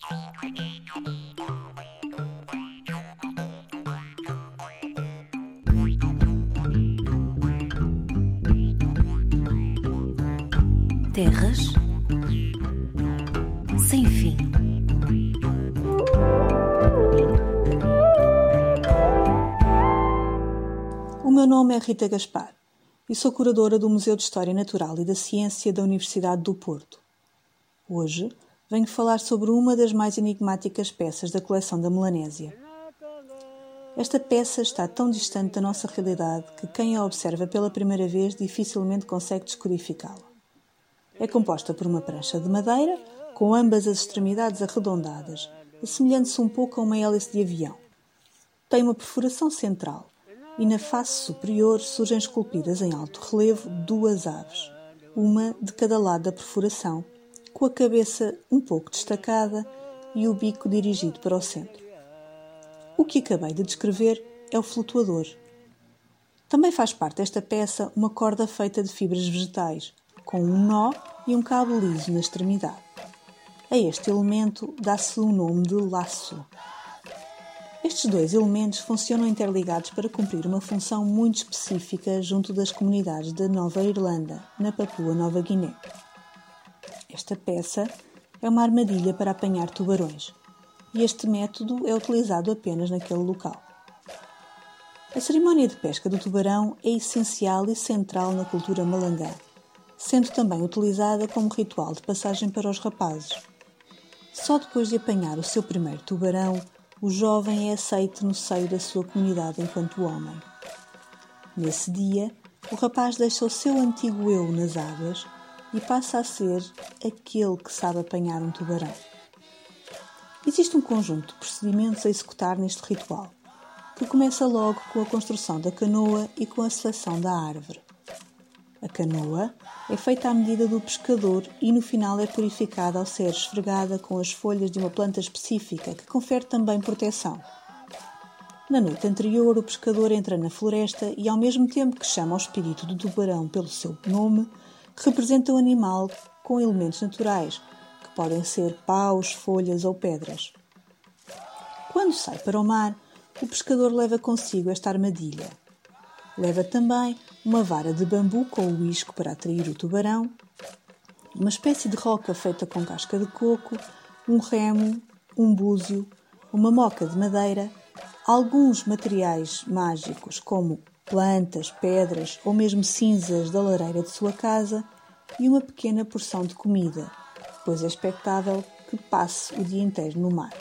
Terras sem fim. O meu nome é Rita Gaspar e sou curadora do Museu de História Natural e da Ciência da Universidade do Porto. Hoje venho falar sobre uma das mais enigmáticas peças da coleção da Melanésia. Esta peça está tão distante da nossa realidade que quem a observa pela primeira vez dificilmente consegue descodificá-la. É composta por uma prancha de madeira, com ambas as extremidades arredondadas, assemelhando-se um pouco a uma hélice de avião. Tem uma perfuração central e na face superior surgem esculpidas em alto relevo duas aves, uma de cada lado da perfuração, com a cabeça um pouco destacada e o bico dirigido para o centro. O que acabei de descrever é o flutuador. Também faz parte desta peça uma corda feita de fibras vegetais, com um nó e um cabo liso na extremidade. A este elemento dá-se o nome de laço. Estes dois elementos funcionam interligados para cumprir uma função muito específica junto das comunidades da Nova Irlanda, na Papua Nova Guiné. Esta peça é uma armadilha para apanhar tubarões, e este método é utilizado apenas naquele local. A cerimónia de pesca do tubarão é essencial e central na cultura malangá, sendo também utilizada como ritual de passagem para os rapazes. Só depois de apanhar o seu primeiro tubarão, o jovem é aceito no seio da sua comunidade enquanto homem. Nesse dia, o rapaz deixa o seu antigo eu nas águas e passa a ser aquele que sabe apanhar um tubarão. Existe um conjunto de procedimentos a executar neste ritual, que começa logo com a construção da canoa e com a seleção da árvore. A canoa é feita à medida do pescador e no final é purificada ao ser esfregada com as folhas de uma planta específica que confere também proteção. Na noite anterior, o pescador entra na floresta e, ao mesmo tempo que chama o espírito do tubarão pelo seu nome, representa o animal com elementos naturais, que podem ser paus, folhas ou pedras. Quando sai para o mar, o pescador leva consigo esta armadilha. Leva também uma vara de bambu com o isco para atrair o tubarão, uma espécie de roca feita com casca de coco, um remo, um búzio, uma moca de madeira, alguns materiais mágicos como plantas, pedras ou mesmo cinzas da lareira de sua casa e uma pequena porção de comida, pois é expectável que passe o dia inteiro no mar.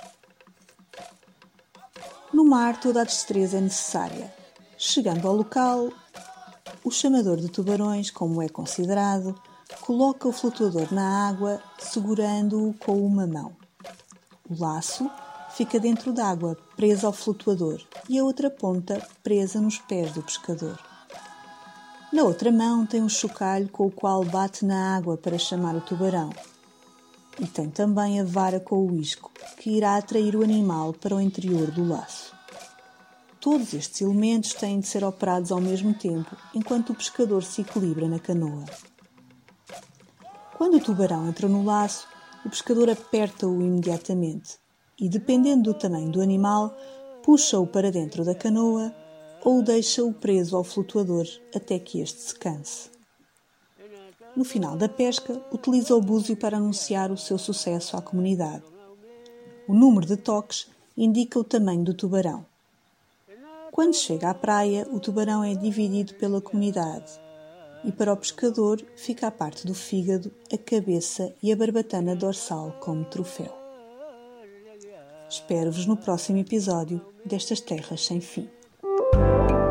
No mar, toda a destreza é necessária. Chegando ao local, o chamador de tubarões, como é considerado, coloca o flutuador na água, segurando-o com uma mão. O laço fica dentro d'água, preso ao flutuador, e a outra ponta presa nos pés do pescador. Na outra mão tem um chocalho com o qual bate na água para chamar o tubarão. E tem também a vara com o isco, que irá atrair o animal para o interior do laço. Todos estes elementos têm de ser operados ao mesmo tempo, enquanto o pescador se equilibra na canoa. Quando o tubarão entra no laço, o pescador aperta-o imediatamente e, dependendo do tamanho do animal, puxa-o para dentro da canoa ou deixa-o preso ao flutuador até que este se canse. No final da pesca, utiliza o búzio para anunciar o seu sucesso à comunidade. O número de toques indica o tamanho do tubarão. Quando chega à praia, o tubarão é dividido pela comunidade e para o pescador fica a parte do fígado, a cabeça e a barbatana dorsal como troféu. Espero-vos no próximo episódio destas Terras Sem Fim.